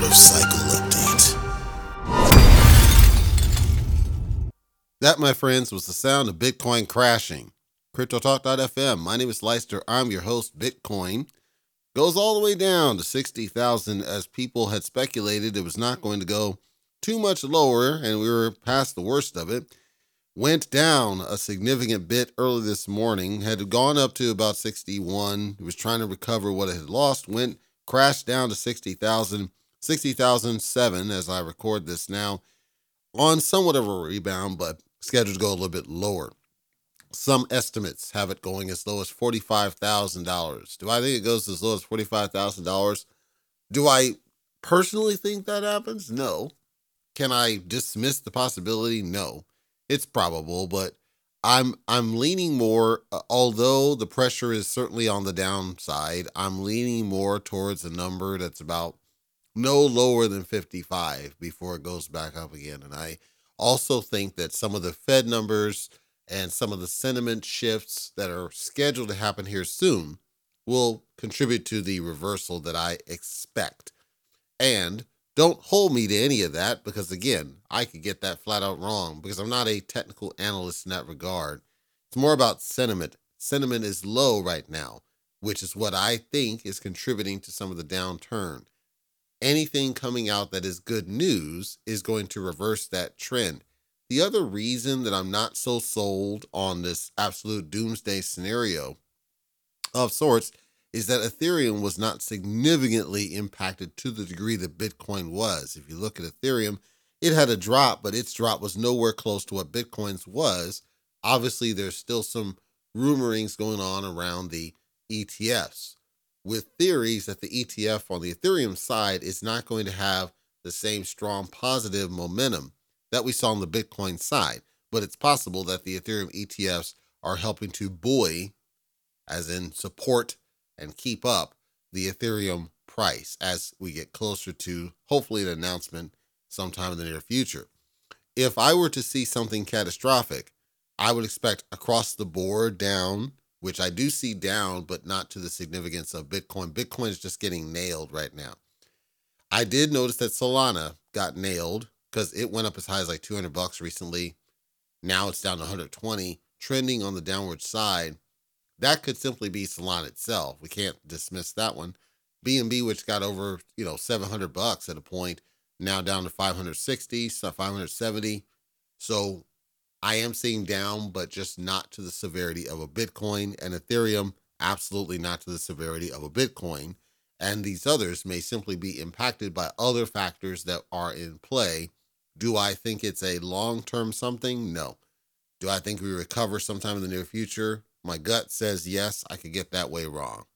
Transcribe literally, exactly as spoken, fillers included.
out of cycle update. That, my friends, was the sound of Bitcoin crashing. CryptoTalk dot f m. My name is Leister. I'm your host. Bitcoin goes all the way down to sixty thousand as people had speculated it was not going to go too much lower, and we were past the worst of it. Went down a significant bit early this morning, had gone up to about sixty-one. It was trying to recover what it had lost, went crashed down to sixty thousand, sixty thousand seven as I record this now, on somewhat of a rebound, but scheduled to go a little bit lower. Some estimates have it going as low as forty-five thousand dollars. Do I think it goes as low as forty-five thousand dollars? Do I personally think that happens? No. Can I dismiss the possibility? No. It's probable, but I'm I'm leaning more, uh, although the pressure is certainly on the downside, I'm leaning more towards a number that's about no lower than fifty-five before it goes back up again. And I also think that some of the Fed numbers and some of the sentiment shifts that are scheduled to happen here soon will contribute to the reversal that I expect. And don't hold me to any of that because, again, I could get that flat out wrong because I'm not a technical analyst in that regard. It's more about sentiment. Sentiment is low right now, which is what I think is contributing to some of the downturn. Anything coming out that is good news is going to reverse that trend. The other reason that I'm not so sold on this absolute doomsday scenario of sorts is that Ethereum was not significantly impacted to the degree that Bitcoin was. If you look at Ethereum, it had a drop, but its drop was nowhere close to what Bitcoin's was. Obviously, there's still some rumorings going on around the E T Fs, with theories that the E T F on the Ethereum side is not going to have the same strong positive momentum that we saw on the Bitcoin side. But it's possible that the Ethereum E T Fs are helping to buoy, as in support and keep up, the Ethereum price as we get closer to hopefully an announcement sometime in the near future. If I were to see something catastrophic, I would expect across the board down, which I do see down, but not to the significance of Bitcoin. Bitcoin is just getting nailed right now. I did notice that Solana got nailed because it went up as high as like two hundred bucks recently. Now it's down to one hundred twenty, trending on the downward side. That could simply be Solana itself. We can't dismiss that one. B N B, which got over, you know, seven hundred bucks at a point, now down to five hundred sixty, so five hundred seventy. So I am seeing down, but just not to the severity of a Bitcoin, and Ethereum, absolutely not to the severity of a Bitcoin. And these others may simply be impacted by other factors that are in play. Do I think it's a long-term something? No. Do I think we recover sometime in the near future? My gut says yes. I could get that way wrong.